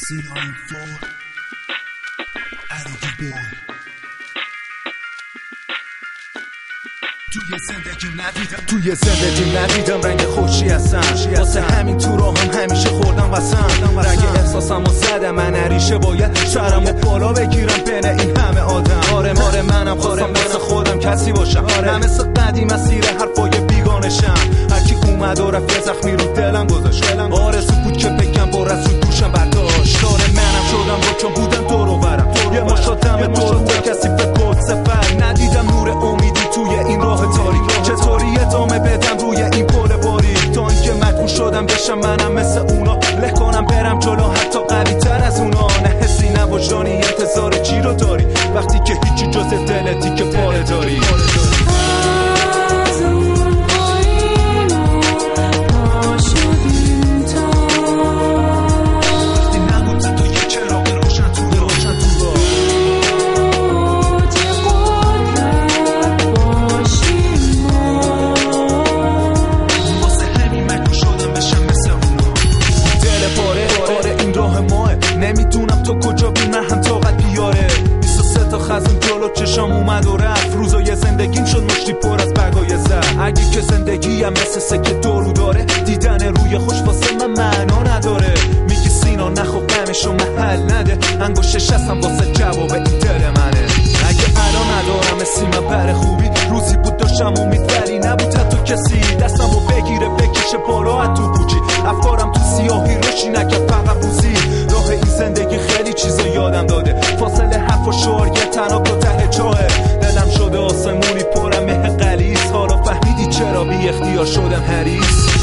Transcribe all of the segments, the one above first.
توی زندگیم ندیدم رنگ خوشی هستم، واسه همین تو راه هم همیشه خوردم وسم. رنگ احساسم و زدم من نریشه، باید شهرم و بالا بگیرم بین این همه آدم. آره منم خواستم مثل خودم کسی باشم، نه مثل قدیم اسیر حرفای بیگانشم. هرکی اومد و رفت زخمی رو دلم گذاشت، آرزو بود که بگم بار از رو دوشم برداشت. منم شدم با که بودم دور و برم، یه مشاتم دور کسی فکر سفر. ندیدم نور امیدی توی این راه تاریک، چطوری ادامه بدم روی این پل باریک؟ تا اینکه مجبور شدم بشم منم مثل اونا، له کنم برم جلو حتی قوی تر از اونا. نه حسی نه وجدانی، انتظار چی رو داری وقتی که هیچی جز دلتی که پاره داری؟ نمیدونم تو کجا بی من هم طاقت بیاره. 23 تا خزم جلو چشام اومد و رفت، روزای زندگیم شد مشتی پر از برگای زر. اگه که زندگیم مثل سکه دورو داره، دیدن روی خوش واسه من معنا نداره. میگی سینا نخواب غمشو محل نده، انگشتش هستم واسه جواب این دل منه. اگه الان ندارم سیما بر خوبی، روزی بود داشتم امید ولی نبود حتی کسی دستمو بگیره بکشه بالا از تو پوچی. افکارم تو سیاهی روشی نکرد فقط بوزی. راه این زندگی خیلی چیزا یادم داده، فاصله حرف و شعر یه تناب و ته چاهه. دلم شده آسمونی پرم مه غلیظ، حالا فهمیدی چرا بی اختیار شدم حریص.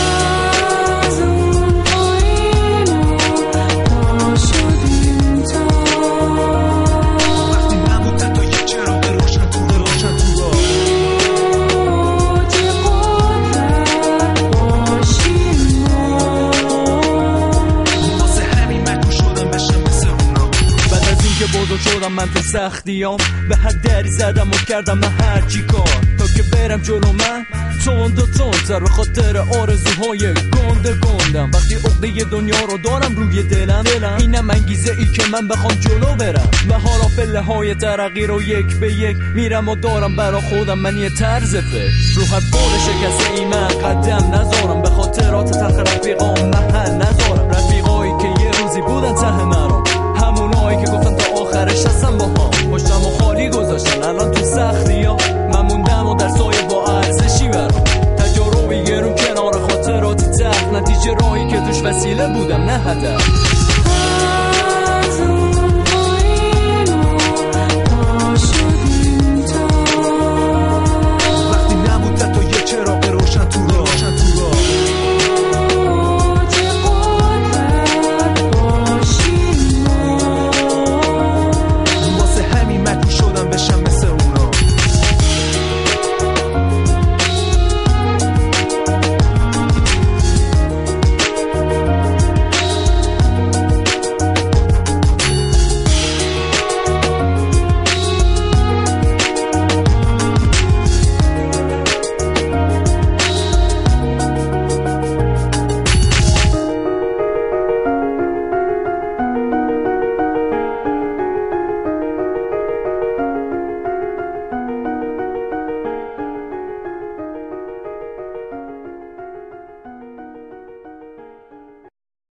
بزرگ شدم من تو سختیام، به هر دری زدم و کردم من هر چی کار تا که برم جلو. من تند و تندتر به خاطر آرزوهای گندم. وقتی عقده دنیا رو دارم روی دلم، اینم انگیزه ای که من بخوام جلو برم. و حالا پله های ترقی رو یک به یک میرم و دارم برا خودم من یه طرز فکر. رو هر بار شکسته ای من قدم نذارم، به خاطرات تلخ رفیقام محل نذارم. رفیقایی که یه روزی بودن ته مرا، همونایی که گفتن تا آخرش هستم با هم، پشتم و خالی گذاشتن الان تو سختی ها. من موندم و در سایه با ارزشی برام، تجاربی گرون کنار خاطراتی تخت، نتیجه راهی که توش وسیله بودم نه هدف.